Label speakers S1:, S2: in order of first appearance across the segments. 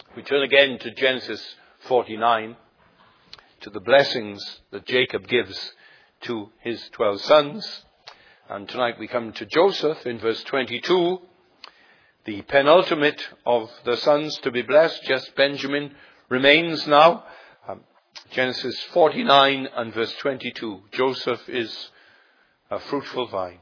S1: We turn again to Genesis 49, to the blessings that Jacob gives to his 12 sons. And tonight we come to Joseph in verse 22, the penultimate of the sons to be blessed. Just Benjamin remains now. Genesis 49 and verse 22. Joseph is a fruitful vine.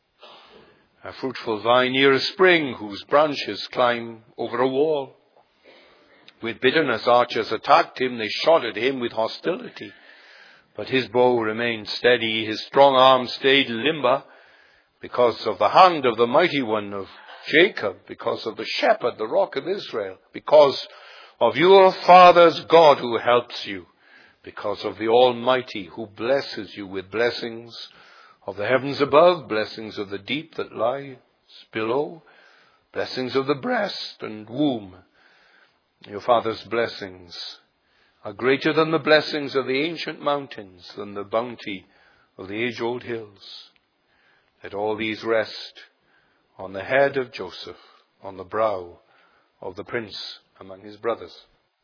S1: A fruitful vine near a spring whose branches climb over a wall. With bitterness archers attacked him, they shot at him with hostility. But his bow remained steady, his strong arm stayed limber, because of the hand of the mighty one of Jacob, because of the shepherd, the rock of Israel, because of your father's God who helps you, because of the Almighty who blesses you with blessings of the heavens above, blessings of the deep that lies below, blessings of the breast and womb. Your father's blessings are greater than the blessings of the ancient mountains, than the bounty of the age-old hills. Let all these rest on the head of Joseph, on the brow of the prince among his brothers.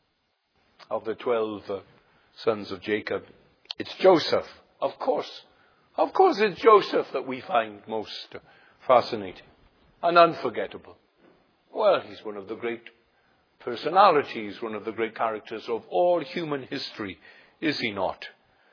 S1: Of the 12 sons of Jacob, it's Joseph, of course. Of course it's Joseph that we find most fascinating and unforgettable. Well, he's one of the great personalities, one of the great characters of all human history, is he not?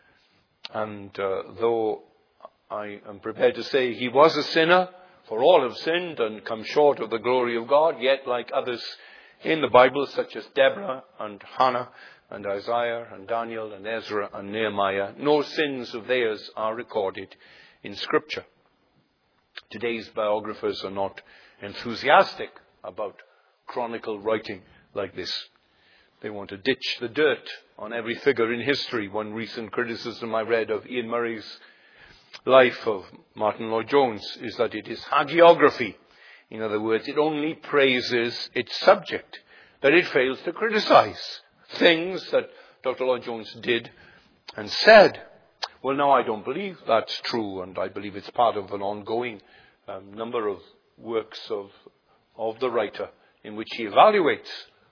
S1: And though I am prepared to say he was a sinner, for all have sinned and come short of the glory of God, yet like others in the Bible, such as Deborah and Hannah and Isaiah and Daniel and Ezra and Nehemiah, no sins of theirs are recorded in Scripture. Today's biographers are not enthusiastic about chronicle writing like this. They want to ditch the dirt on every figure in history. One recent criticism I read of Ian Murray's life of Martin Lloyd-Jones is that it is hagiography. In other words, it only praises its subject, that it fails to criticize things that Dr. Lloyd-Jones did and said. Well, now I don't believe that's true, and I believe it's part of an ongoing number of works of the writer in which he evaluates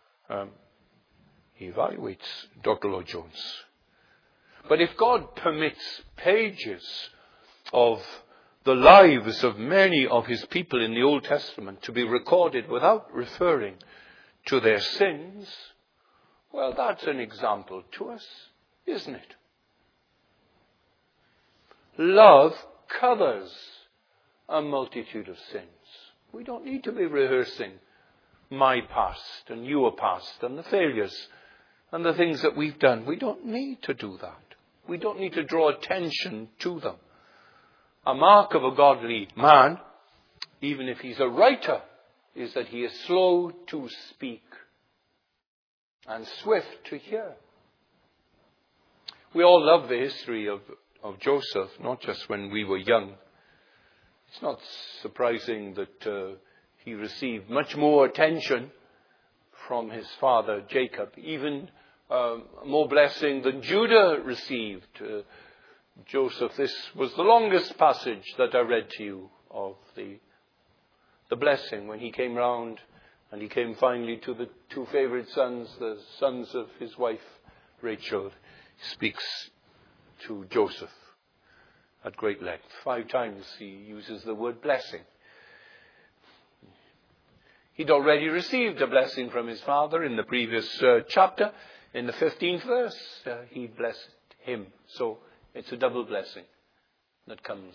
S1: Dr. Lloyd-Jones. But if God permits pages of the lives of many of his people in the Old Testament to be recorded without referring to their sins, well, that's an example to us, isn't it? Love covers a multitude of sins. We don't need to be rehearsing my past and your past and the failures and the things that we've done. We don't need to do that. We don't need to draw attention to them. A mark of a godly man, even if he's a writer, is that he is slow to speak and swift to hear. We all love the history of Joseph, not just when we were young. It's not surprising that he received much more attention from his father Jacob, even more blessing than Judah received. Joseph, this was the longest passage that I read to you of the blessing when he came round and he came finally to the two favorite sons, the sons of his wife Rachel. He speaks to Joseph at great length. 5 times he uses the word blessing. He'd already received a blessing from his father in the previous chapter. In the 15th verse, he blessed him. So it's a double blessing that comes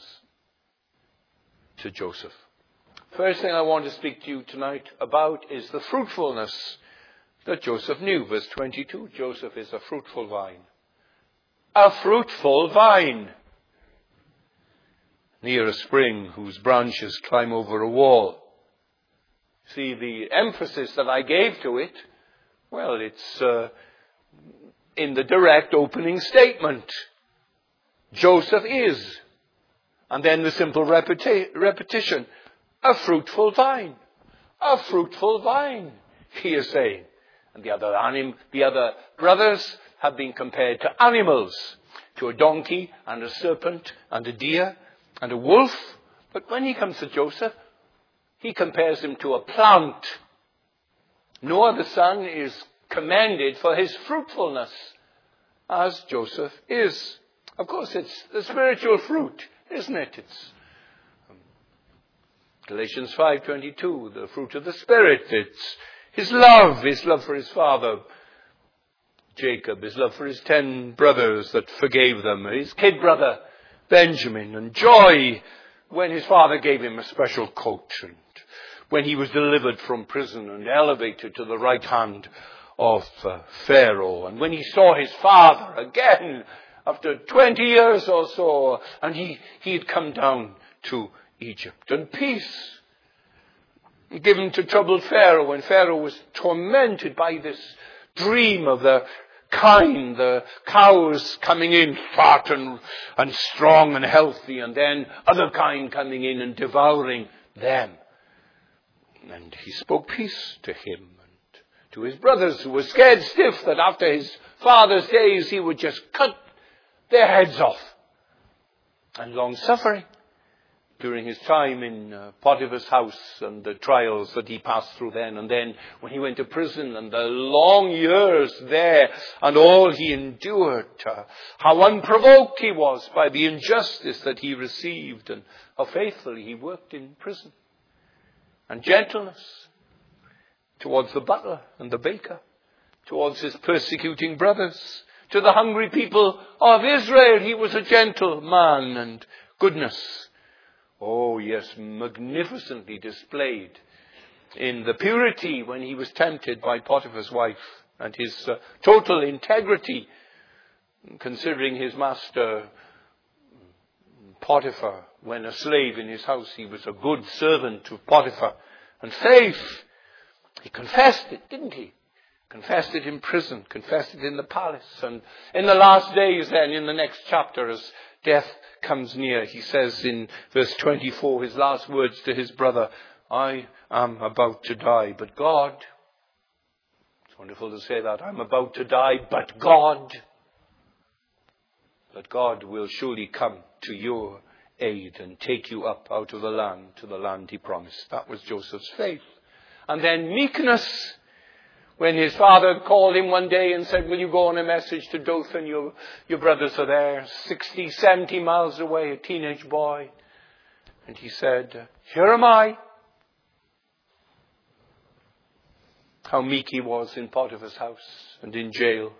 S1: to Joseph. First thing I want to speak to you tonight about is the fruitfulness that Joseph knew. Verse 22, Joseph is a fruitful vine. A fruitful vine. Near a spring whose branches climb over a wall. See, the emphasis that I gave to it, well, it's in the direct opening statement. Joseph is. And then the simple repetition. A fruitful vine. A fruitful vine, he is saying. And the other brothers have been compared to animals. To a donkey and a serpent and a deer and a wolf. But when he comes to Joseph, he compares him to a plant. No other son is commended for his fruitfulness, as Joseph is. Of course, it's the spiritual fruit, isn't it? It's Galatians 5:22, the fruit of the Spirit. It's his love for his father, Jacob, his love for his 10 brothers that forgave them, his kid brother, Benjamin, and joy when his father gave him a special coat, and when he was delivered from prison and elevated to the right hand of Pharaoh, and when he saw his father again after 20 years or so, and he had come down to Egypt. And peace given to troubled Pharaoh when Pharaoh was tormented by this dream of the kine, the cows coming in fat and strong and healthy, and then other kine coming in and devouring them. And he spoke peace to him and to his brothers, who were scared stiff that after his father's days he would just cut their heads off. And long-suffering during his time in Potiphar's house and the trials that he passed through then. And then when he went to prison and the long years there and all he endured, how unprovoked he was by the injustice that he received, and how faithfully he worked in prison. And gentleness towards the butler and the baker, towards his persecuting brothers, to the hungry people of Israel. He was a gentle man, and goodness, oh yes, magnificently displayed in the purity when he was tempted by Potiphar's wife, and his total integrity, considering his master Potiphar, when a slave in his house, he was a good servant to Potiphar. And faith, he confessed it, didn't he? Confessed it in prison, confessed it in the palace. And in the last days then, in the next chapter, as death comes near, he says in verse 24, his last words to his brother, I am about to die, but God, it's wonderful to say that, I'm about to die, but God will surely come to your aid and take you up out of the land to the land he promised. That was Joseph's faith. And then meekness, when his father called him one day and said, will you go on a message to Dothan? Your brothers are there, 60, 70 miles away, a teenage boy. And he said, here am I. How meek he was in Potiphar's house and in jail.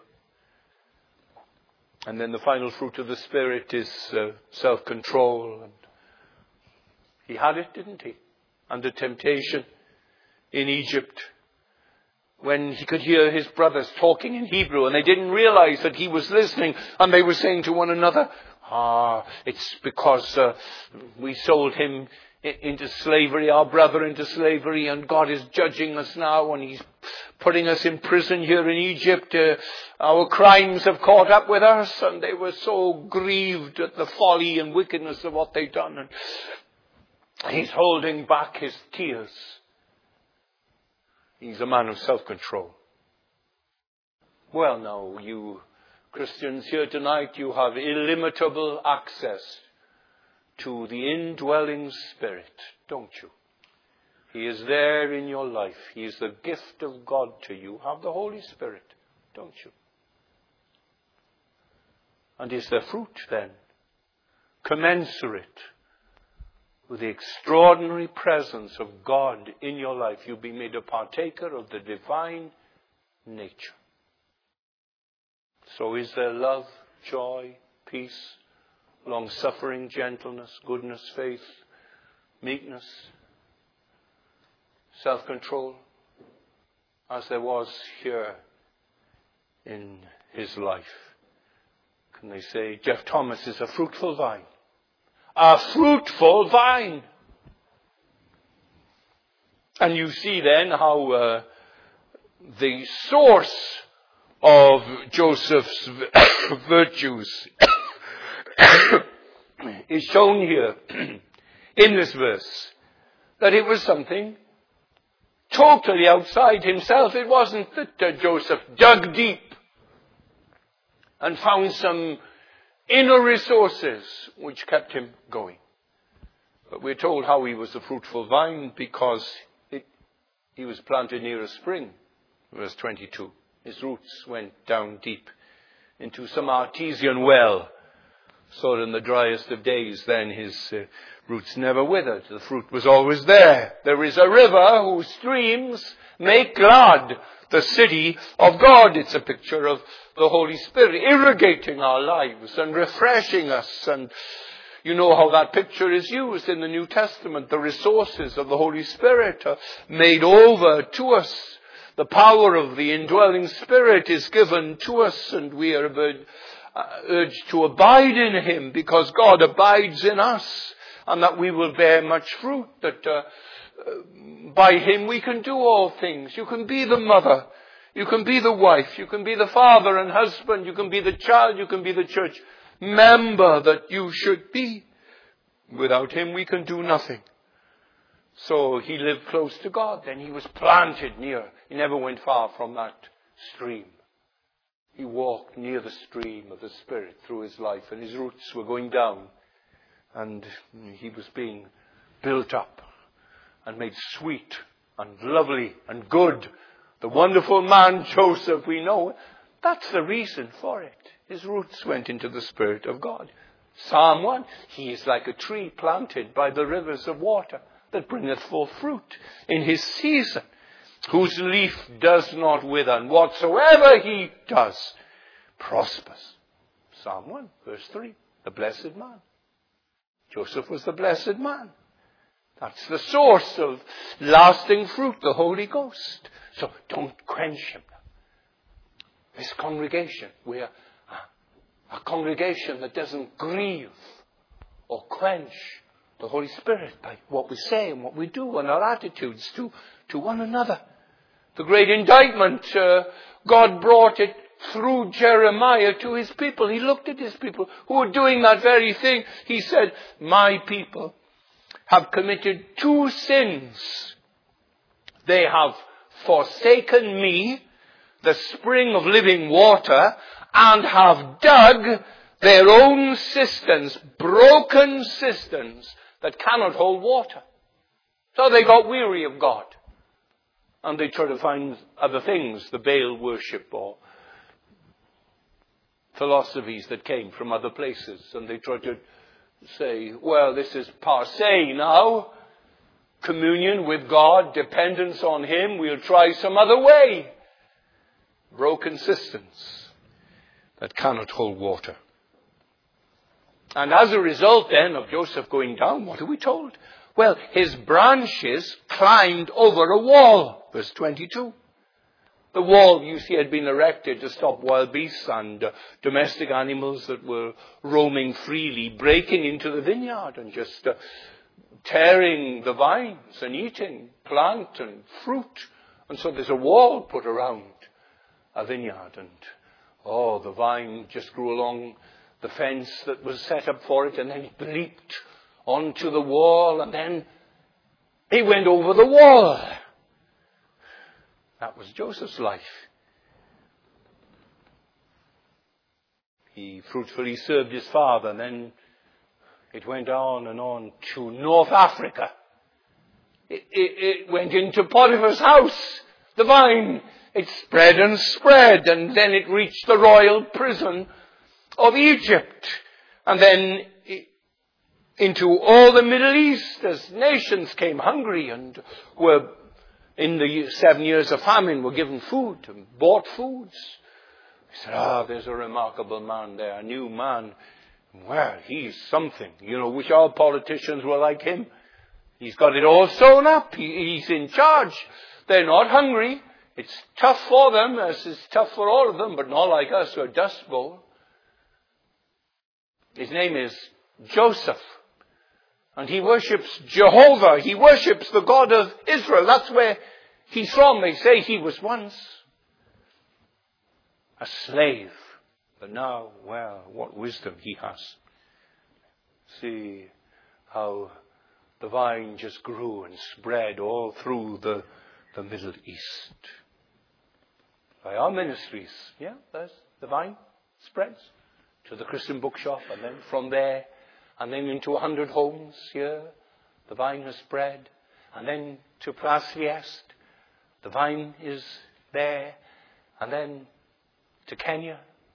S1: And then the final fruit of the Spirit is self-control. And he had it, didn't he? Under temptation in Egypt, when he could hear his brothers talking in Hebrew, and they didn't realize that he was listening, and they were saying to one another, it's because we sold him into slavery, our brother into slavery, and God is judging us now, and he's putting us in prison here in Egypt. Our crimes have caught up with us, and they were so grieved at the folly and wickedness of what they've done. And he's holding back his tears. He's a man of self-control. Well, now, you Christians here tonight, you have illimitable access to the indwelling Spirit, don't you? He is there in your life. He is the gift of God to you. You have the Holy Spirit, don't you? And is there fruit then, commensurate with the extraordinary presence of God in your life? You'll be made a partaker of the divine nature. So is there love, joy, peace, long-suffering, gentleness, goodness, faith, meekness, self-control, as there was here in his life? Can they say, Jeff Thomas is a fruitful vine? A fruitful vine. And you see then how the source of Joseph's virtues is shown here in this verse. That it was something totally outside himself. It wasn't that Joseph dug deep and found some inner resources which kept him going. But we're told how he was a fruitful vine because he was planted near a spring, verse 22. His roots went down deep into some artesian well, so that in the driest of days then his roots never withered. The fruit was always there. There is a river whose streams make glad the city of God. It's a picture of the Holy Spirit irrigating our lives and refreshing us. And you know how that picture is used in the New Testament. The resources of the Holy Spirit are made over to us. The power of the indwelling Spirit is given to us, and we are urged to abide in Him because God abides in us, and that we will bear much fruit, that by Him we can do all things. You can be the mother, you can be the wife, you can be the father and husband, you can be the child, you can be the church member that you should be. Without Him we can do nothing. So he lived close to God. Then he was planted near. He never went far from that stream. He walked near the stream of the Spirit through his life, and his roots were going down, and he was being built up and made sweet and lovely and good. The wonderful man Joseph, we know, that's the reason for it. His roots went into the Spirit of God. Psalm 1, he is like a tree planted by the rivers of water, that bringeth forth fruit in his season, whose leaf does not wither, and whatsoever he does prospers. Psalm 1, verse 3, the blessed man. Joseph was the blessed man. That's the source of lasting fruit, the Holy Ghost. So don't quench him. This congregation, we are a congregation that doesn't grieve or quench the Holy Spirit by what we say and what we do and our attitudes to one another. The great indictment, God brought it through Jeremiah to his people. He looked at his people who were doing that very thing. He said, my people have committed two sins. They have forsaken me, the spring of living water, and have dug their own cisterns, broken cisterns, that cannot hold water. So they got weary of God. And they tried to find other things, the Baal worship or philosophies that came from other places. And they tried to say, well, this is passé now. Communion with God, dependence on Him, we'll try some other way. Broken cisterns that cannot hold water. And as a result then of Joseph going down, what are we told? Well, his branches climbed over a wall. Verse 22. The wall, you see, had been erected to stop wild beasts and domestic animals that were roaming freely, breaking into the vineyard and just tearing the vines and eating plant and fruit. And so there's a wall put around a vineyard, and the vine just grew along the fence that was set up for it, and then it leaped onto the wall, and then he went over the wall. That was Joseph's life. He fruitfully served his father, and then it went on and on to North Africa. It went into Potiphar's house, the vine. It spread and spread, and then it reached the royal prison of Egypt, and then into all the Middle East as nations came hungry and were in the 7 years of famine were given food and bought foods. He said, there's a remarkable man there, a new man. Well, he's something. Wish all politicians were like him. He's got it all sewn up. He's in charge. They're not hungry. It's tough for them, as it's tough for all of them, but not like us who are dust bowl. His name is Joseph. And he worships Jehovah. He worships the God of Israel. That's where he's from. They say he was once a slave. But now, well, what wisdom he has. See how the vine just grew and spread all through the Middle East. By our ministries, there's the vine spreads to the Christian bookshop, and then from there, and then into 100 homes here, the vine has spread, and then to Place Fiest, the vine is there, and then to Kenya,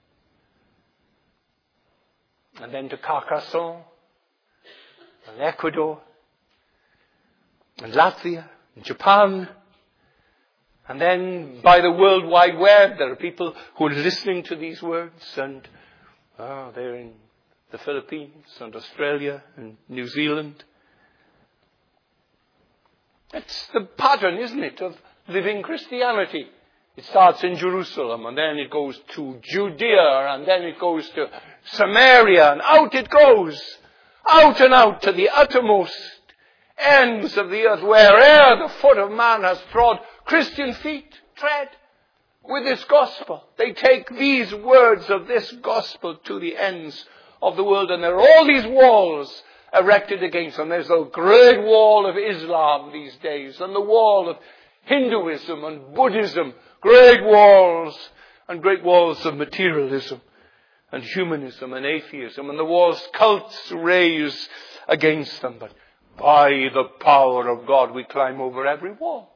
S1: and then to Carcassonne, and Ecuador, and Latvia, and Japan, and then by the World Wide Web, there are people who are listening to these words, and they're in the Philippines, and Australia, and New Zealand. It's the pattern, isn't it, of living Christianity. It starts in Jerusalem, and then it goes to Judea, and then it goes to Samaria, and out it goes. Out and out to the uttermost ends of the earth, where'er the foot of man has trod, Christian feet tread with this gospel. They take these words of this gospel to the ends of the world, and there are all these walls erected against them. There's the great wall of Islam these days, and the wall of Hinduism and Buddhism, great walls, and great walls of materialism and humanism and atheism, and the walls cults raise against them. But by the power of God, we climb over every wall.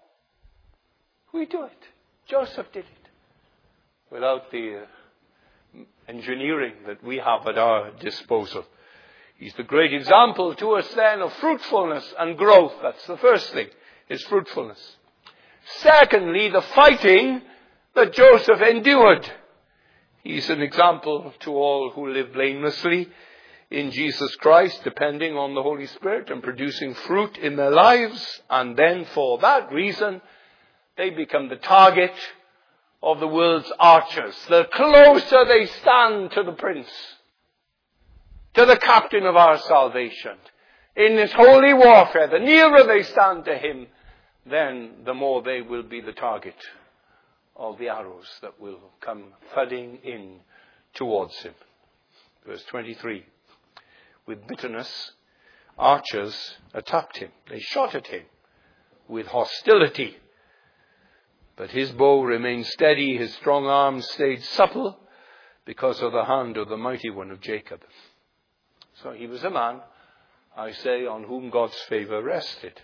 S1: We do it. Joseph did it. Without the engineering that we have at our disposal. He's the great example to us then of fruitfulness and growth. That's the first thing, is fruitfulness. Secondly, the fighting that Joseph endured. He's an example to all who live blamelessly in Jesus Christ, depending on the Holy Spirit and producing fruit in their lives. And then for that reason, they become the target of the world's archers. The closer they stand to the Prince, to the captain of our salvation, in this holy warfare, the nearer they stand to him, then the more they will be the target of the arrows that will come thudding in towards him. Verse 23. With bitterness, archers attacked him. They shot at him with hostility. But his bow remained steady, his strong arm stayed supple because of the hand of the mighty one of Jacob. So he was a man, I say, on whom God's favor rested.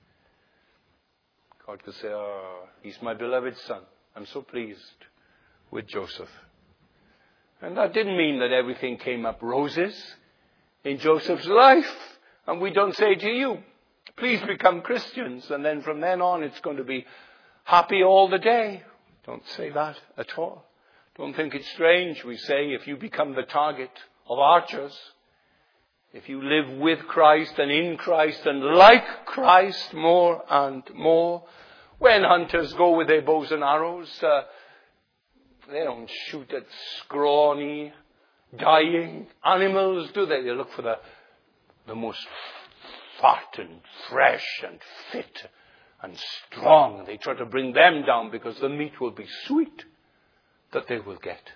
S1: God could say, he's my beloved son. I'm so pleased with Joseph. And that didn't mean that everything came up roses in Joseph's life. And we don't say to you, please become Christians, and then from then on it's going to be happy all the day. Don't say that at all. Don't think it's strange. We say if you become the target of archers, if you live with Christ and in Christ and like Christ more and more, when hunters go with their bows and arrows, they don't shoot at scrawny, dying animals, do they? They look for the most fat and fresh and fit and strong. They try to bring them down because the meat will be sweet that they will get.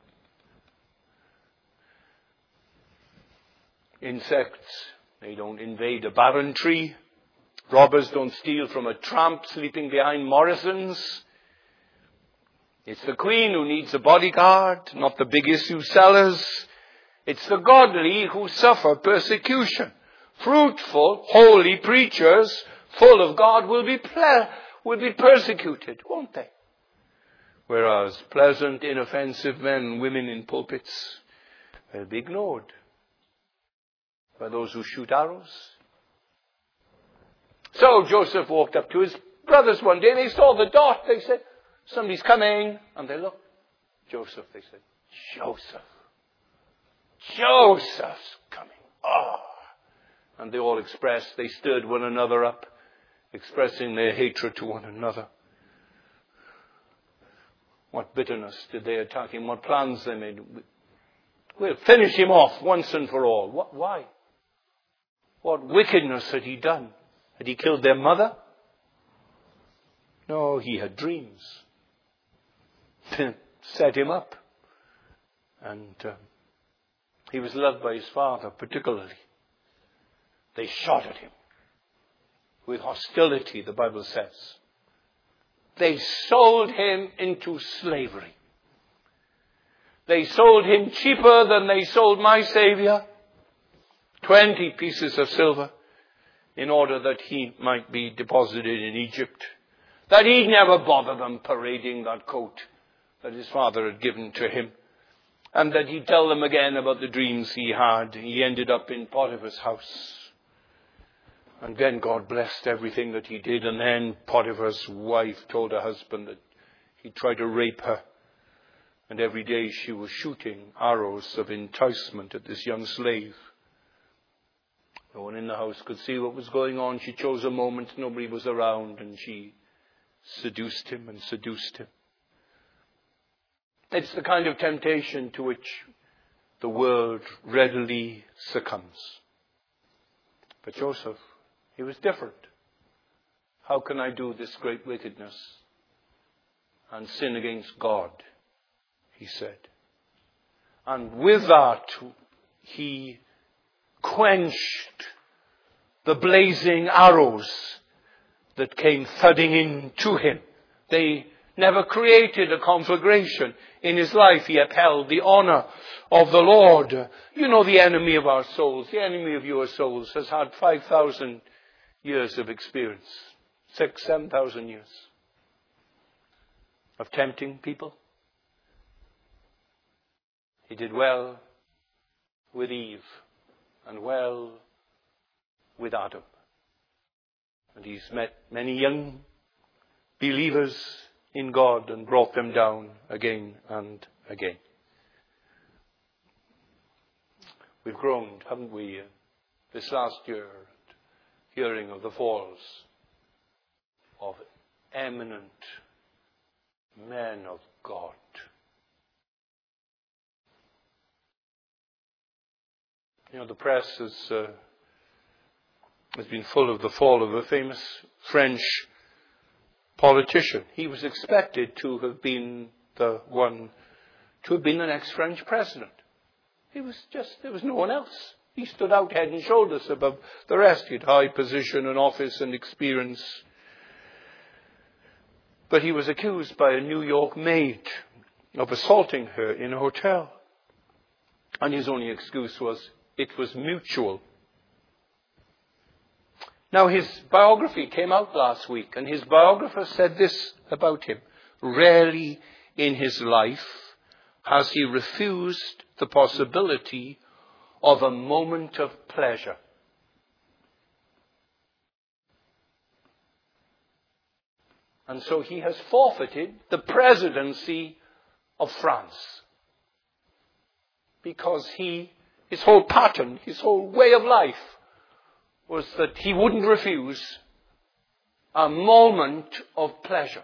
S1: Insects, they don't invade a barren tree. Robbers don't steal from a tramp sleeping behind Morrison's. It's the queen who needs a bodyguard, not the big issue sellers. It's the godly who suffer persecution. Fruitful, holy preachers, full of God, will be persecuted, won't they? Whereas pleasant, inoffensive men and women in pulpits will be ignored by those who shoot arrows. So Joseph walked up to his brothers one day. They saw the dot. They said, somebody's coming. And they looked. Joseph, they said. Joseph's coming. And they all they stirred one another up, expressing their hatred to one another. What bitterness did they attack him? What plans they made? We'll finish him off once and for all. Why? What wickedness had he done? Had he killed their mother? No, he had dreams. Set him up. And he was loved by his father particularly. They shot at him with hostility, the Bible says. They sold him into slavery. They sold him cheaper than they sold my Savior. 20 pieces of silver in order that he might be deposited in Egypt. That he'd never bother them parading that coat that his father had given to him, and that he'd tell them again about the dreams he had. He ended up in Potiphar's house. And then God blessed everything that he did. And then Potiphar's wife told her husband that he tried to rape her. And every day she was shooting arrows of enticement at this young slave. No one in the house could see what was going on. She chose a moment, nobody was around, and she seduced him and seduced him. It's the kind of temptation to which the world readily succumbs. But Joseph, he was different. How can I do this great wickedness and sin against God? He said. And with that, he quenched the blazing arrows that came thudding into him. They never created a conflagration in his life. He upheld the honor of the Lord. You know, the enemy of our souls, the enemy of your souls, has had 5,000 years of experience. 7,000 years of tempting people. He did well with Eve and well with Adam. And he's met many young believers in God and brought them down again and again. We've groaned, haven't we, this last year, hearing of the falls of eminent men of God. You know, the press has been full of the fall of a famous French politician. He was expected to have been the next French president. There was no one else. He stood out head and shoulders above the rest. He had high position and office and experience. But he was accused by a New York maid of assaulting her in a hotel. And his only excuse was, it was mutual. Now, his biography came out last week, and his biographer said this about him. Rarely in his life has he refused the possibility of a moment of pleasure. And so he has forfeited the presidency of France. Because his whole pattern, his whole way of life, was that he wouldn't refuse a moment of pleasure.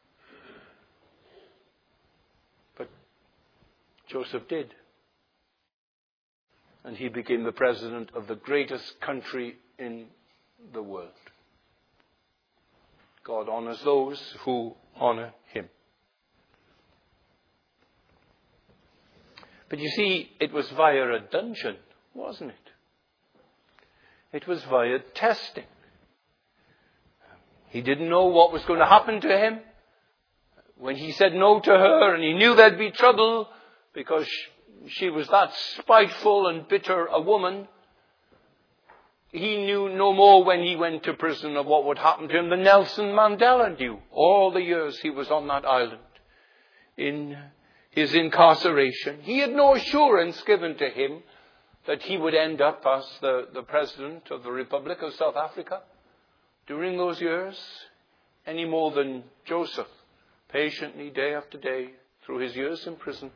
S1: But Joseph did. And he became the president of the greatest country in the world. God honors those who honor him. But you see, it was via a dungeon, wasn't it? It was via testing. He didn't know what was going to happen to him. When he said no to her, and he knew there'd be trouble because she was that spiteful and bitter a woman, he knew no more when he went to prison of what would happen to him than Nelson Mandela knew all the years he was on that island in his incarceration. He had no assurance given to him that he would end up as the President of the Republic of South Africa during those years, any more than Joseph, patiently day after day, through his years in prison,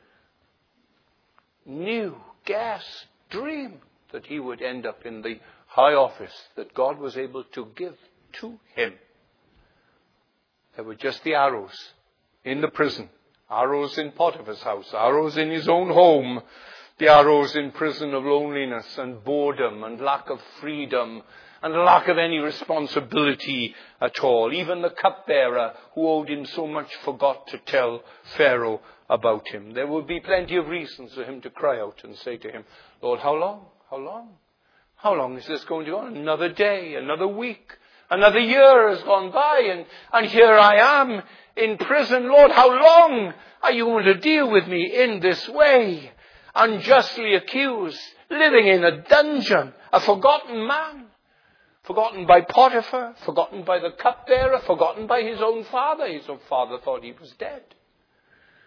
S1: guessed, dreamed that he would end up in the high office that God was able to give to him. There were just the arrows in the prison, arrows in Potiphar's house, arrows in his own home, the arrows in prison of loneliness and boredom and lack of freedom and lack of any responsibility at all. Even the cupbearer who owed him so much forgot to tell Pharaoh about him. There would be plenty of reasons for him to cry out and say to him, Lord, how long? How long? How long is this going to go on? Another day, another week, another year has gone by, and here I am in prison. Lord, how long are you going to deal with me in this way? Unjustly accused, living in a dungeon, a forgotten man, forgotten by Potiphar, forgotten by the cupbearer, forgotten by his own father. His own father thought he was dead.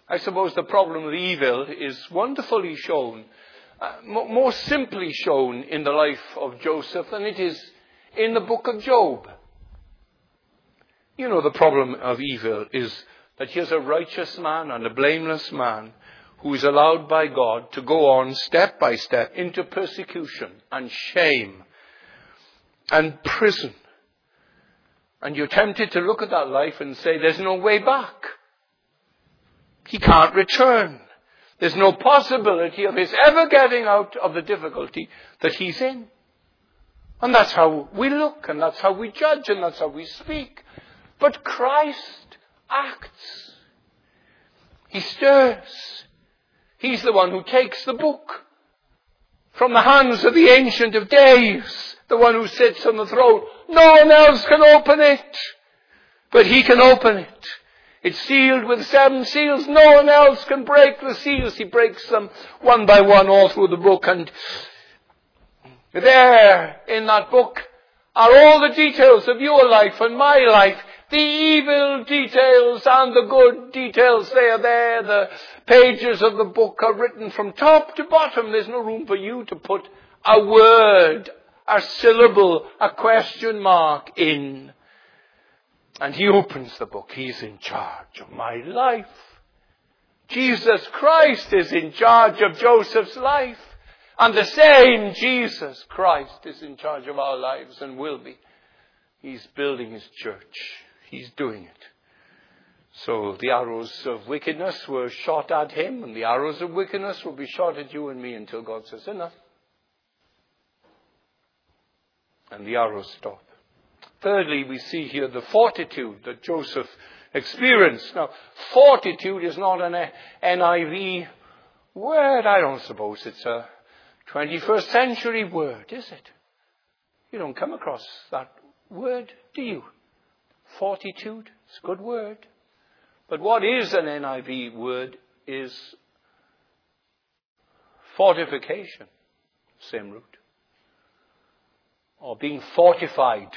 S1: I suppose the problem of evil is wonderfully shown, more simply shown in the life of Joseph than it is in the book of Job. You know, the problem of evil is that here's a righteous man and a blameless man who is allowed by God to go on step by step into persecution and shame and prison. And you're tempted to look at that life and say, there's no way back. He can't return. There's no possibility of his ever getting out of the difficulty that he's in. And that's how we look, and that's how we judge, and that's how we speak. But Christ acts. He stirs. He's the one who takes the book from the hands of the Ancient of Days, the one who sits on the throne. No one else can open it, but he can open it. It's sealed with 7 seals. No one else can break the seals. He breaks them one by one all through the book. And there in that book are all the details of your life and my life. The evil details and the good details, they are there. The pages of the book are written from top to bottom. There's no room for you to put a word, a syllable, a question mark in. And he opens the book. He's in charge of my life. Jesus Christ is in charge of Joseph's life. And the same Jesus Christ is in charge of our lives and will be. He's building his church. He's doing it. So the arrows of wickedness were shot at him, and the arrows of wickedness will be shot at you and me until God says enough. And the arrows stop. Thirdly, we see here the fortitude that Joseph experienced. Now, fortitude is not an NIV word. I don't suppose it's a 21st century word, is it? You don't come across that word, do you? Fortitude, it's a good word. But what is an NIV word is fortification, same root. Or being fortified.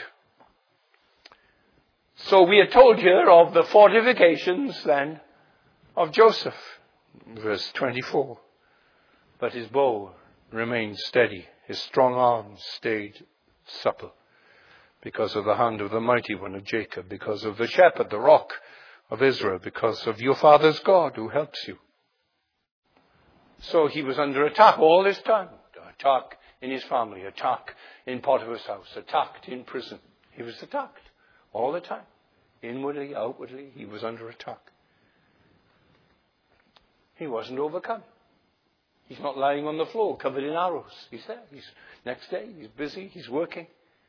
S1: So we are told here of the fortifications then of Joseph. Verse 24. But his bow remained steady. His strong arms stayed supple. Because of the hand of the mighty one of Jacob. Because of the shepherd, the rock of Israel. Because of your father's God who helps you. So he was under attack all this time. Attack in his family. Attack in Potiphar's house. Attacked in prison. He was attacked all the time. Inwardly, outwardly, he was under attack. He wasn't overcome. He's not lying on the floor covered in arrows. He's there. Next day, he's busy, he's working.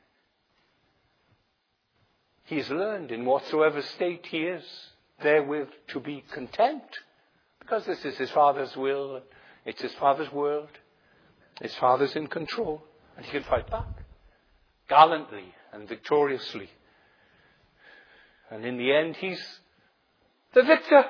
S1: He has learned in whatsoever state he is, therewith to be content. Because this is his Father's will. It's his Father's world. His Father's in control. And he can fight back. Gallantly and victoriously. And in the end, he's the victor.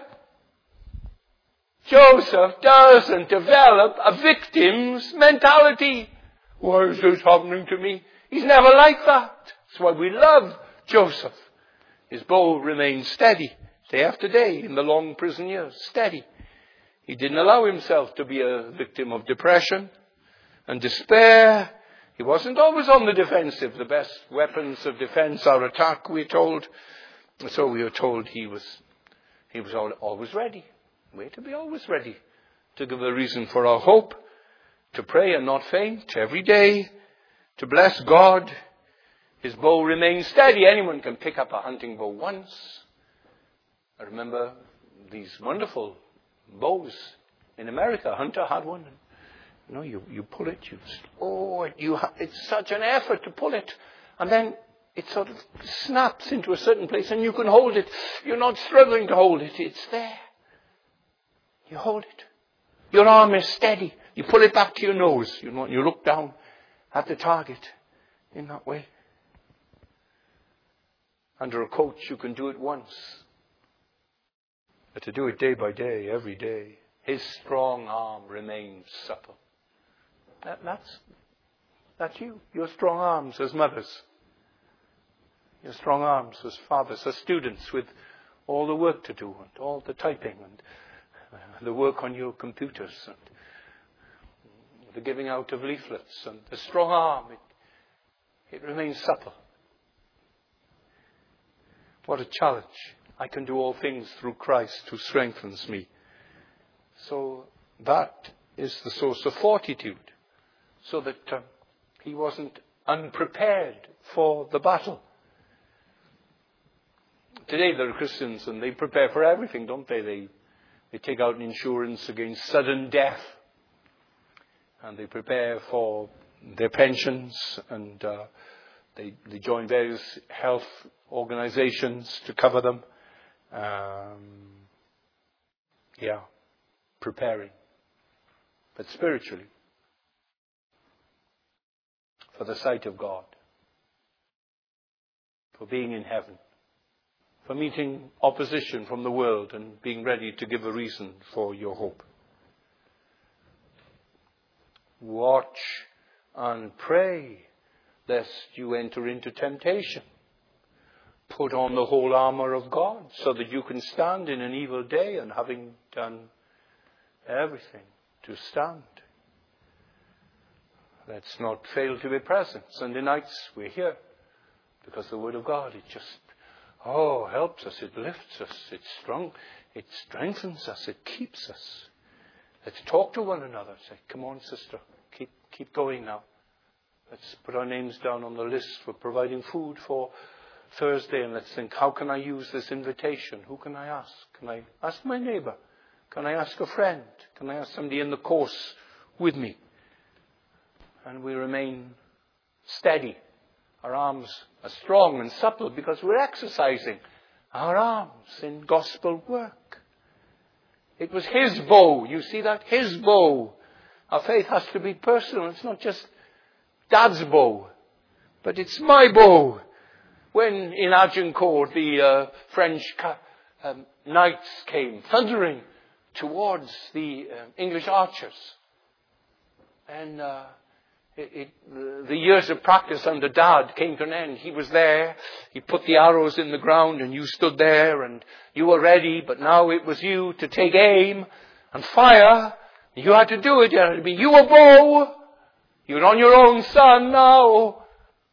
S1: Joseph doesn't develop a victim's mentality. Why is this happening to me? He's never like that. That's why we love Joseph. His bow remained steady day after day in the long prison years. Steady. He didn't allow himself to be a victim of depression and despair. He wasn't always on the defensive. The best weapons of defense are attack, we're told. So we are told he was always ready. We're to be always ready to give a reason for our hope, to pray and not faint every day, to bless God. His bow remains steady. Anyone can pick up a hunting bow once. I remember these wonderful bows in America. A hunter had one. You know, you pull it. It's such an effort to pull it. And then it sort of snaps into a certain place and you can hold it. You're not struggling to hold it. It's there. You hold it. Your arm is steady. You pull it back to your nose. You look down at the target in that way. Under a coach, you can do it once. But to do it day by day, every day, his strong arm remains supple. That's you. Your strong arms as mothers. Your strong arms as fathers, as students with all the work to do and all the typing and the work on your computers and the giving out of leaflets and the strong arm, it remains supple. What a challenge. I can do all things through Christ who strengthens me. So that is the source of fortitude, so that he wasn't unprepared for the battle. Today there are Christians and they prepare for everything, don't they? They take out an insurance against sudden death, and they prepare for their pensions, and they join various health organizations to cover them. Preparing. But spiritually, for the sight of God, for being in heaven, for meeting opposition from the world and being ready to give a reason for your hope. Watch and pray lest you enter into temptation. Put on the whole armor of God so that you can stand in an evil day, and having done everything to stand. Let's not fail to be present. Sunday nights we're here because the Word of God, it just helps us, it lifts us, it's strong, it strengthens us, it keeps us. Let's talk to one another. Say, come on, sister, keep going now. Let's put our names down on the list for providing food for Thursday, and let's think, how can I use this invitation? Who can I ask? Can I ask my neighbor? Can I ask a friend? Can I ask somebody in the course with me? And we remain steady. Our arms are strong and supple because we're exercising our arms in gospel work. It was his bow. You see that? His bow. Our faith has to be personal. It's not just Dad's bow, but it's my bow. When in Agincourt the French knights came thundering towards the English archers, and the years of practice under Dad came to an end. He was there. He put the arrows in the ground, and you stood there, and you were ready. But now it was you to take aim and fire. You had to do it. You had to be you a bow. You're on your own, son, now.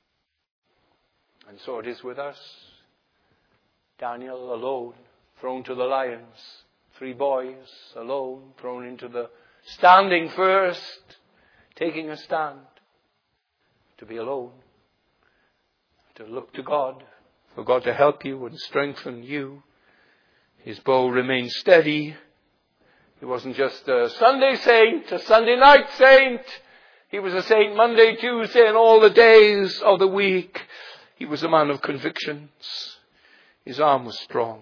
S1: And so it is with us. Daniel alone, thrown to the lions. 3 boys alone, thrown into the... Standing first, taking a stand. To be alone. To look to God. For God to help you and strengthen you. His bow remained steady. He wasn't just a Sunday saint, a Sunday night saint. He was a saint Monday, Tuesday, and all the days of the week. He was a man of convictions. His arm was strong.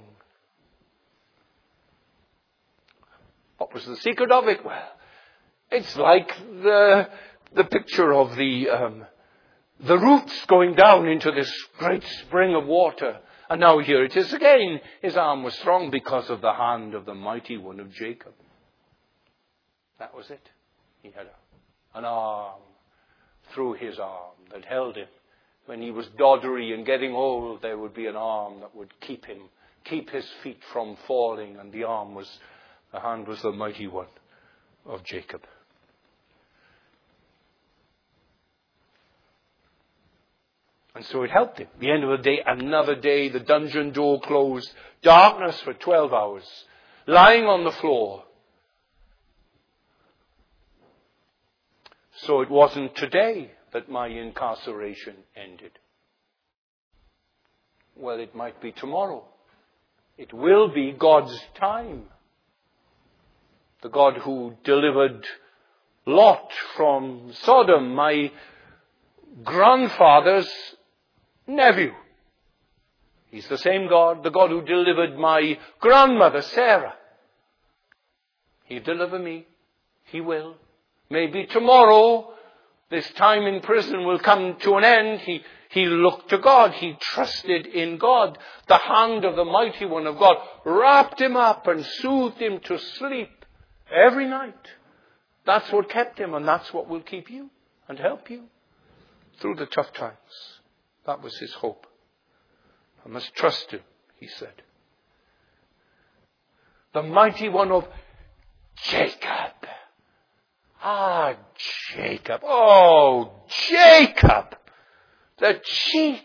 S1: What was the secret of it? Well, it's like the picture of the roots going down into this great spring of water. And now here it is again. His arm was strong because of the hand of the mighty one of Jacob. That was it. He had an arm through his arm that held him. When he was doddery and getting old, there would be an arm that would keep his feet from falling. And the hand was the mighty one of Jacob. And so it helped him. At the end of the day, another day, the dungeon door closed. Darkness for 12 hours. Lying on the floor. So it wasn't today that my incarceration ended. Well, it might be tomorrow. It will be God's time. The God who delivered Lot from Sodom, my grandfather's nephew. He's the same God, the God who delivered my grandmother, Sarah. He'll deliver me. He will. Maybe tomorrow, this time in prison will come to an end. He looked to God. He trusted in God. The hand of the mighty one of God wrapped him up and soothed him to sleep every night. That's what kept him, and that's what will keep you and help you through the tough times. That was his hope. I must trust him, he said. The mighty one of Jacob. Ah, Jacob. Oh, Jacob, the cheat.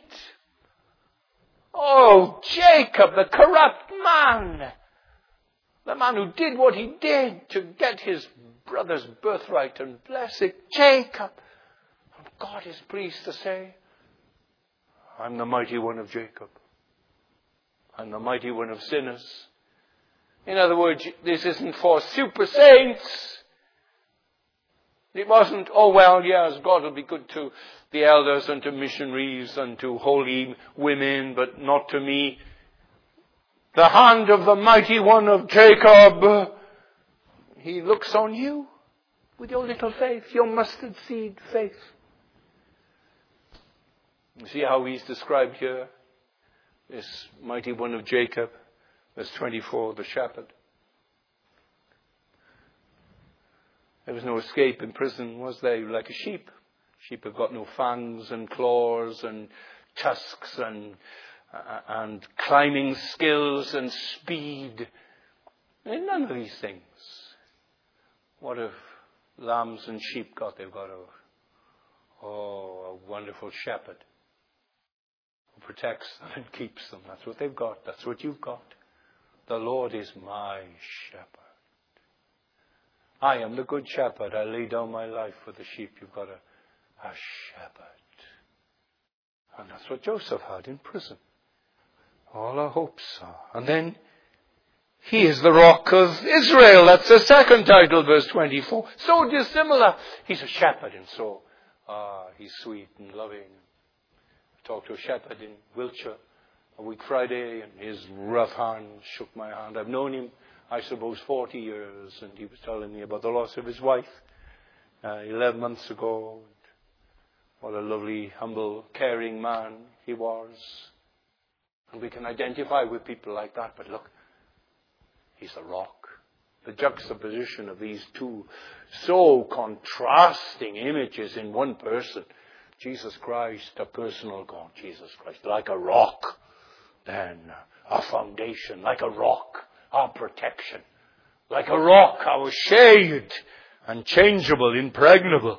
S1: Oh, Jacob, the corrupt man. The man who did what he did to get his brother's birthright and bless it. Jacob. And God is pleased to say, I'm the mighty one of Jacob. I'm the mighty one of sinners. In other words, this isn't for super saints. It wasn't, oh well, yes, God will be good to the elders and to missionaries and to holy women, but not to me. The hand of the mighty one of Jacob, he looks on you with your little faith, your mustard seed faith. You see how he's described here? This mighty one of Jacob, verse 24, the shepherd. There was no escape in prison, was there? Like a sheep. Sheep have got no fangs and claws and tusks and climbing skills and speed. None of these things. What have lambs and sheep got? They've got a wonderful shepherd who protects them and keeps them. That's what they've got. That's what you've got. The Lord is my shepherd. I am the good shepherd. I lay down my life for the sheep. You've got a shepherd. And that's what Joseph had in prison. All our hopes are. And then, he is the rock of Israel. That's the second title, verse 24. So dissimilar. He's a shepherd, and so, he's sweet and loving. I talked to a shepherd in Wiltshire a week Friday, and his rough hand shook my hand. I've known him, I suppose, 40 years, and he was telling me about the loss of his wife 11 months ago. What a lovely, humble, caring man he was. And we can identify with people like that, but look, he's a rock. The juxtaposition of these two so contrasting images in one person. Jesus Christ, a personal God, Jesus Christ, like a rock. Then our foundation, like a rock, our protection. Like a rock, our shade, unchangeable, impregnable.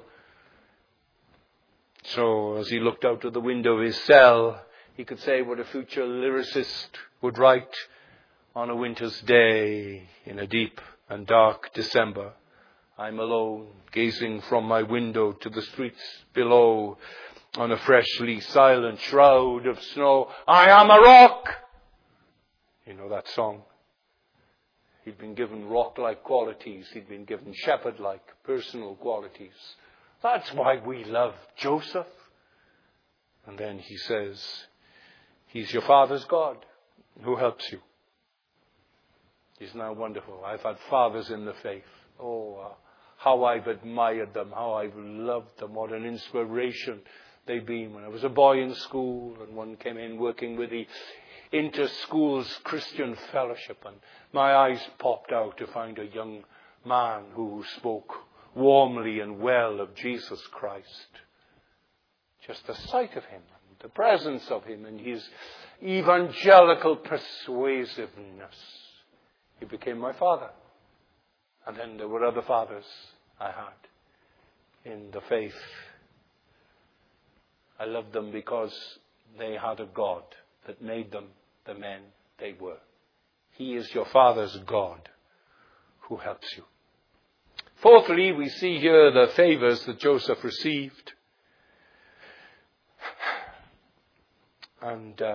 S1: So as he looked out of the window of his cell, he could say what a future lyricist would write on a winter's day in a deep and dark December. I'm alone, gazing from my window to the streets below on a freshly silent shroud of snow. I am a rock! You know that song? He'd been given rock-like qualities. He'd been given shepherd-like personal qualities. That's why we love Joseph. And then he says, he's your father's God who helps you. Isn't that wonderful? I've had fathers in the faith. Oh, how I've admired them, how I've loved them, what an inspiration they've been. When I was a boy in school and one came in working with the inter-schools Christian fellowship, and my eyes popped out to find a young man who spoke warmly and well of Jesus Christ. Just the sight of him, the presence of him, and his evangelical persuasiveness. He became my father. And then there were other fathers I had in the faith. I loved them because they had a God that made them the men they were. He is your father's God who helps you. Fourthly, we see here the favors that Joseph received. And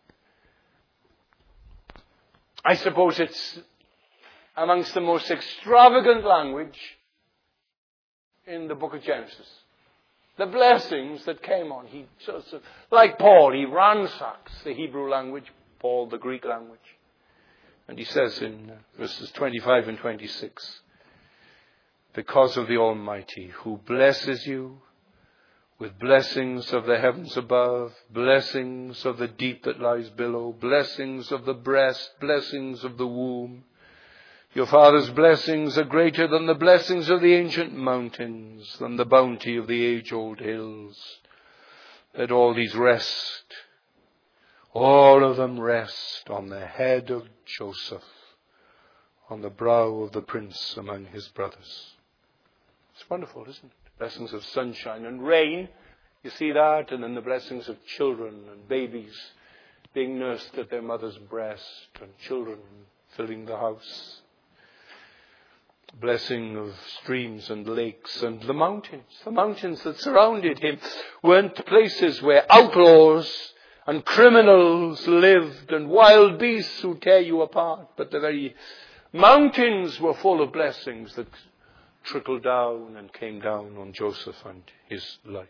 S1: I suppose it's amongst the most extravagant language in the book of Genesis. The blessings that came on. He just, like Paul, he ransacks the Hebrew language, Paul the Greek language. And he says in verses 25 and 26, because of the Almighty who blesses you with blessings of the heavens above, blessings of the deep that lies below, blessings of the breast, blessings of the womb. Your father's blessings are greater than the blessings of the ancient mountains, than the bounty of the age-old hills. Let all these rest, all of them rest on the head of Joseph, on the brow of the prince among his brothers. It's wonderful, isn't it? Blessings of sunshine and rain. You see that? And then the blessings of children and babies being nursed at their mother's breast, and children filling the house. Blessing of streams and lakes and the mountains. The mountains that surrounded him weren't places where outlaws and criminals lived and wild beasts who tear you apart, but the very mountains were full of blessings that trickled down and came down on Joseph and his life.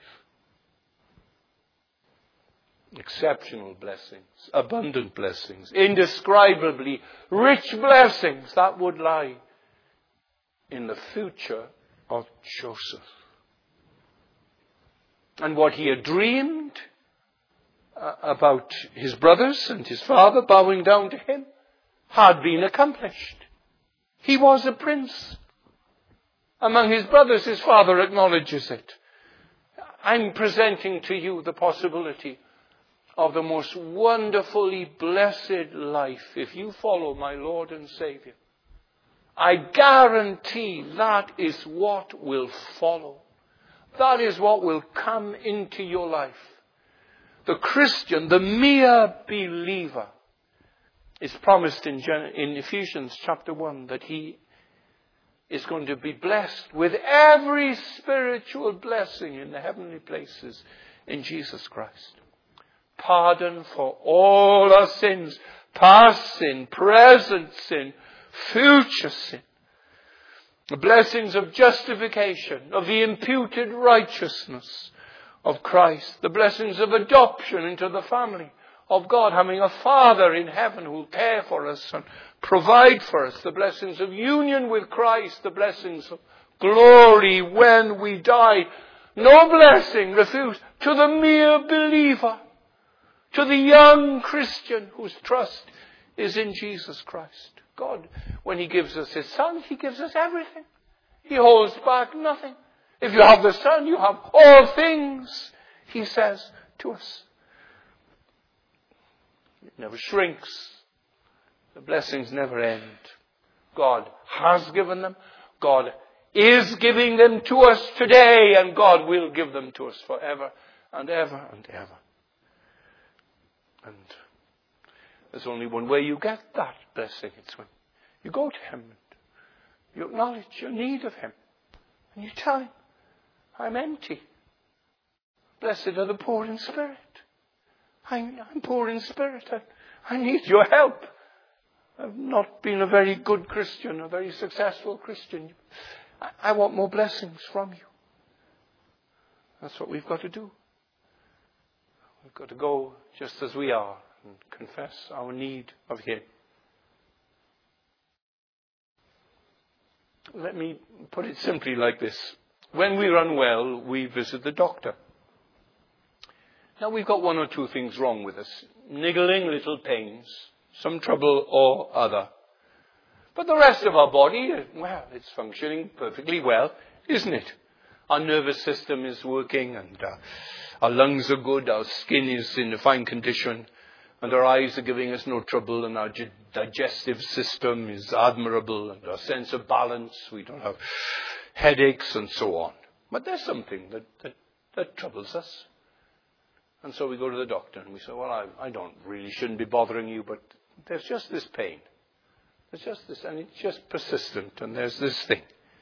S1: Exceptional blessings, abundant blessings, indescribably rich blessings that would lie in the future of Joseph. And what he had dreamed about his brothers and his father bowing down to him had been accomplished. He was a prince. Among his brothers, his father acknowledges it. I'm presenting to you the possibility of the most wonderfully blessed life if you follow my Lord and Savior. I guarantee that is what will follow. That is what will come into your life. The Christian, the mere believer, is promised in Ephesians chapter 1 that he is going to be blessed with every spiritual blessing in the heavenly places in Jesus Christ. Pardon for all our sins, past sin, present sin, future sin. The blessings of justification, of the imputed righteousness of Christ. The blessings of adoption into the family of God, having a Father in heaven who will care for us and provide for us. The blessings of union with Christ. The blessings of glory when we die. No blessing refused to the mere believer, to the young Christian whose trust is in Jesus Christ. God, when he gives us his Son, he gives us everything. He holds back nothing. If you have the Son, you have all things, he says to us. It never shrinks. The blessings never end. God has given them. God is giving them to us today, and God will give them to us forever and ever and ever. And there's only one way you get that blessing. It's when you go to him and you acknowledge your need of him. And you tell him, I'm empty. Blessed are the poor in spirit. I'm poor in spirit. I need your help. I've not been a very good Christian, a very successful Christian. I want more blessings from you. That's what we've got to do. We've got to go just as we are and confess our need of him. Let me put it simply like this. When we're unwell, we visit the doctor. Now, we've got one or two things wrong with us. Niggling little pains, some trouble or other. But the rest of our body, well, it's functioning perfectly well, isn't it? Our nervous system is working, and our lungs are good, our skin is in a fine condition, and our eyes are giving us no trouble, and our digestive system is admirable, and our sense of balance, we don't have headaches and so on. But there's something that troubles us. And so we go to the doctor and we say, well, I shouldn't be bothering you, but there's just this pain. There's just this, and it's just persistent, and there's this thing.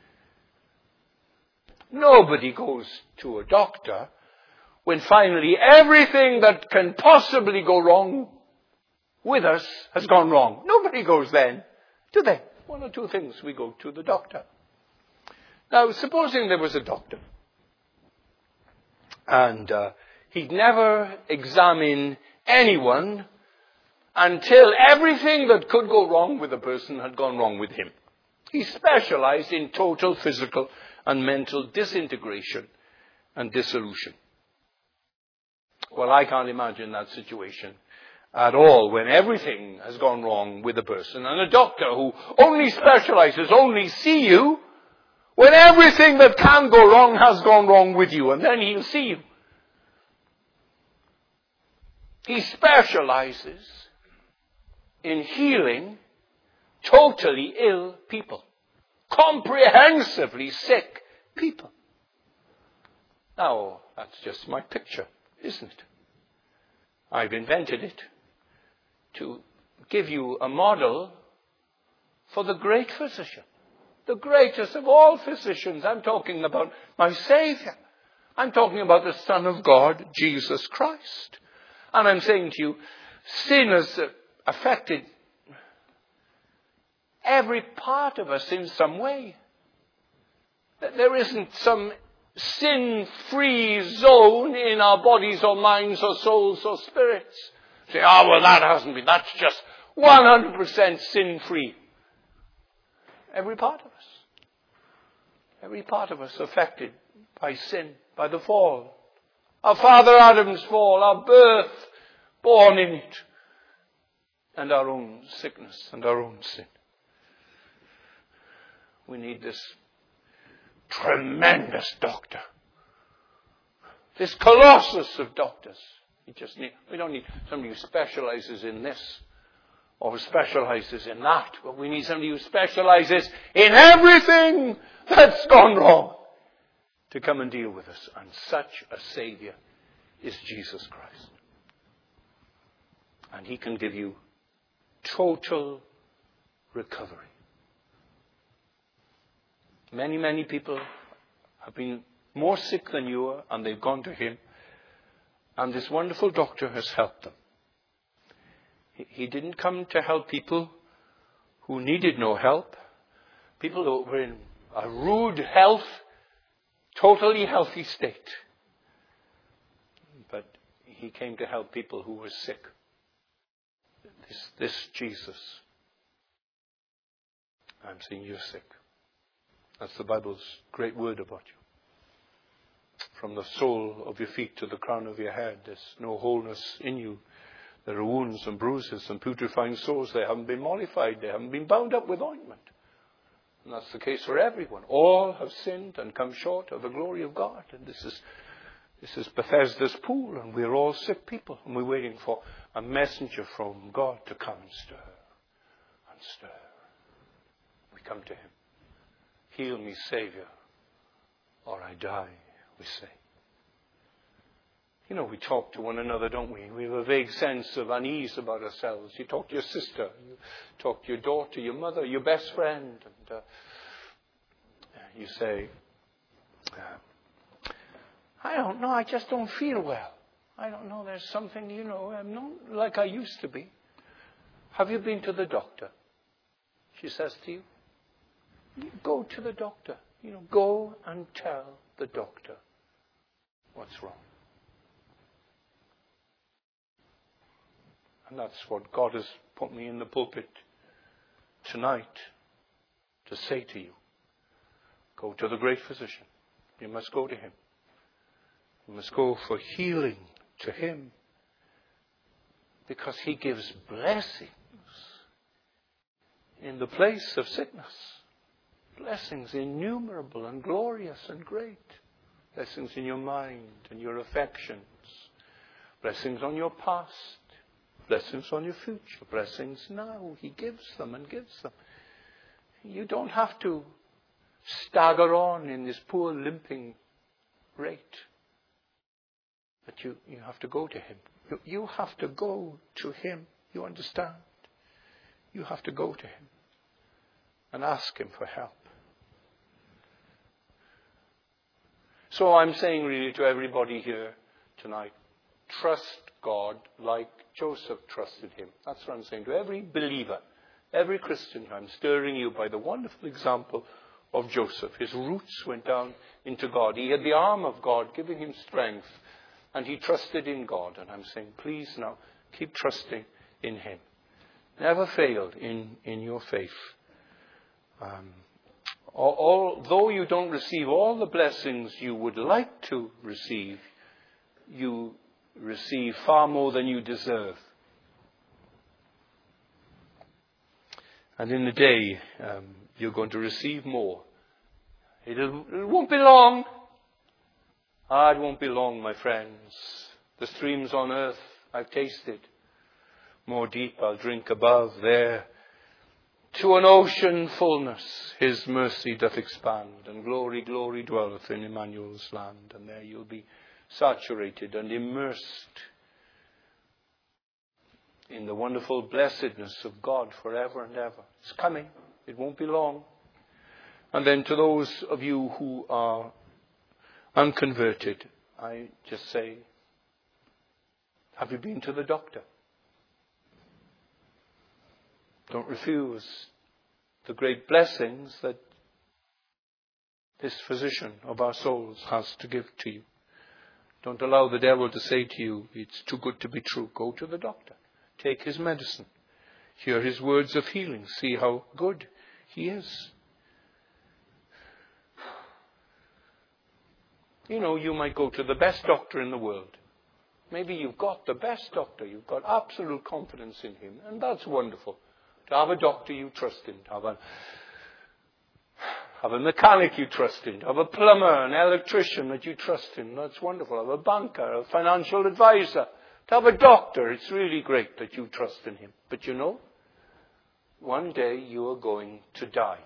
S1: Nobody goes to a doctor when finally everything that can possibly go wrong with us has gone wrong. Nobody goes then, do they? One or two things we go to the doctor. Now, supposing there was a doctor, and he'd never examine anyone until everything that could go wrong with a person had gone wrong with him. He specialized in total physical and mental disintegration and dissolution. Well, I can't imagine that situation at all when everything has gone wrong with a person. And a doctor who only specializes, only see you when everything that can go wrong has gone wrong with you, and then he'll see you. He specializes in healing totally ill people. Comprehensively sick people. Now, that's just my picture, isn't it? I've invented it to give you a model for the great physician. The greatest of all physicians. I'm talking about my Savior. I'm talking about the Son of God, Jesus Christ. And I'm saying to you, sin has affected every part of us in some way. There isn't some sin-free zone in our bodies or minds or souls or spirits. Say, well, that hasn't been. That's just 100% sin-free. Every part of us. Every part of us affected by sin, by the fall. Our father Adam's fall, our birth, born in it, and our own sickness and our own sin. We need this tremendous doctor. This colossus of doctors. We don't need somebody who specializes in this or specializes in that, but we need somebody who specializes in everything that's gone wrong to come and deal with us. And such a Savior is Jesus Christ. And He can give you total recovery. Many, many people have been more sick than you are, and they've gone to Him. And this wonderful doctor has helped them. He didn't come to help people who needed no help. People who were in a rude health, totally healthy state. But He came to help people who were sick. This Jesus. I'm saying you're sick. That's the Bible's great word about you. From the sole of your feet to the crown of your head, there's no wholeness in you. There are wounds and bruises and putrefying sores. They haven't been mollified. They haven't been bound up with ointment. And that's the case for everyone. All have sinned and come short of the glory of God. And this is Bethesda's pool, and we're all sick people. And we're waiting for a messenger from God to come and stir. And stir. We come to Him. Heal me, Savior, or I die, we say. You know, we talk to one another, don't we? We have a vague sense of unease about ourselves. You talk to your sister, you talk to your daughter, your mother, your best friend, and you say, I don't know, I just don't feel well. I don't know, there's something, I'm not like I used to be. Have you been to the doctor? She says to you. Go to the doctor. Go and tell the doctor what's wrong. And that's what God has put me in the pulpit tonight to say to you. Go to the great physician. You must go to Him. You must go for healing to Him. Because He gives blessings in the place of sickness. Blessings innumerable and glorious and great. Blessings in your mind and your affections. Blessings on your past. Blessings on your future. Blessings now. He gives them and gives them. You don't have to stagger on in this poor limping rate. But you have to go to Him. You have to go to Him. You understand? You have to go to Him and ask Him for help. So I'm saying really to everybody here tonight, trust God like Joseph trusted Him. That's what I'm saying to every believer, every Christian. I'm stirring you by the wonderful example of Joseph. His roots went down into God. He had the arm of God giving him strength, and he trusted in God. And I'm saying, please now, keep trusting in Him. Never fail in your faith. Although you don't receive all the blessings you would like to receive, you receive far more than you deserve. And in the day, you're going to receive more. It won't be long. It won't be long, my friends. The streams on earth I've tasted. More deep I'll drink above there. to an ocean fullness His mercy doth expand, and glory, glory dwelleth in Emmanuel's land. And there you'll be saturated and immersed in the wonderful blessedness of God forever and ever. It's coming. It won't be long. And then to those of you who are unconverted, I just say, have you been to the doctor? Don't refuse the great blessings that this physician of our souls has to give to you. Don't allow the devil to say to you, it's too good to be true. Go to the doctor. Take his medicine. Hear his words of healing. See how good he is. You know, you might go to the best doctor in the world. Maybe you've got the best doctor. You've got absolute confidence in him. And that's wonderful. To have a doctor you trust in. To have a mechanic you trust in. To have a plumber, an electrician that you trust in. That's wonderful. Have a banker, a financial advisor. To have a doctor, it's really great that you trust in him. But you know, one day you are going to die.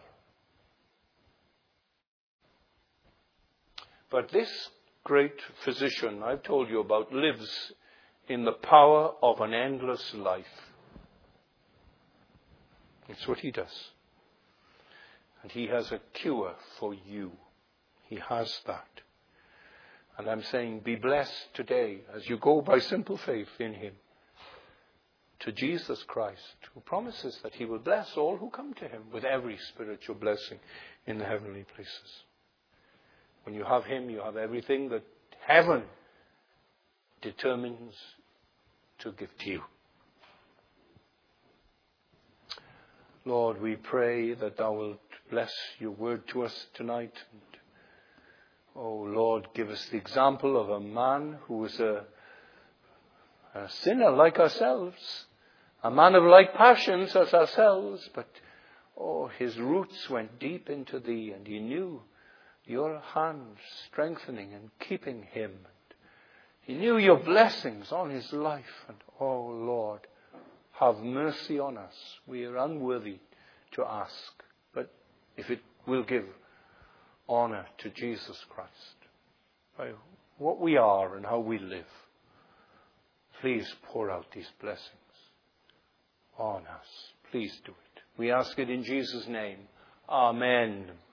S1: But this great physician I've told you about lives in the power of an endless life. It's what he does. And he has a cure for you. He has that. And I'm saying, be blessed today as you go by simple faith in him to Jesus Christ, who promises that he will bless all who come to him with every spiritual blessing in the heavenly places. When you have him, you have everything that heaven determines to give to you. Lord, we pray that thou wilt bless your word to us tonight. And, oh Lord, give us the example of a man who was a sinner like ourselves, a man of like passions as ourselves, but his roots went deep into thee, and he knew your hand strengthening and keeping him. He knew your blessings on his life. And oh Lord, have mercy on us. We are unworthy to ask. But if it will give honor to Jesus Christ, by what we are and how we live, please pour out these blessings on us. Please do it. We ask it in Jesus' name. Amen.